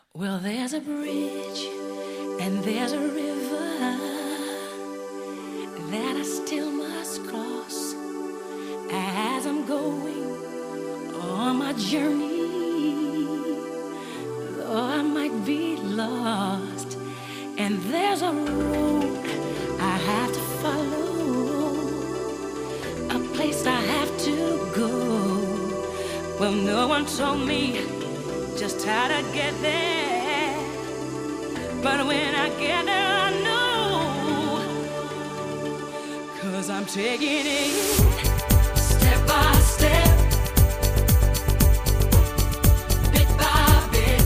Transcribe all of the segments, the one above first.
Well, there's a bridge and there's a river that I still must cross as I'm going on my journey. Though I might be lost, and there's a road I have to follow, a place I have to go. Well, no one told me just how to get there, but when I get there I know, 'cause I'm taking it step by step, bit by bit,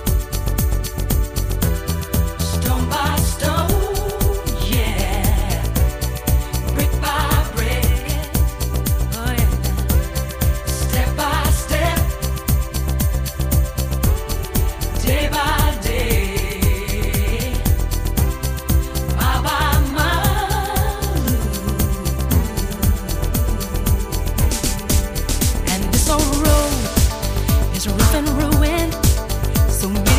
stone by stone, yeah, brick by brick, oh yeah, step by step, day by day, mile by mile. And this old road is rough and ruined, so many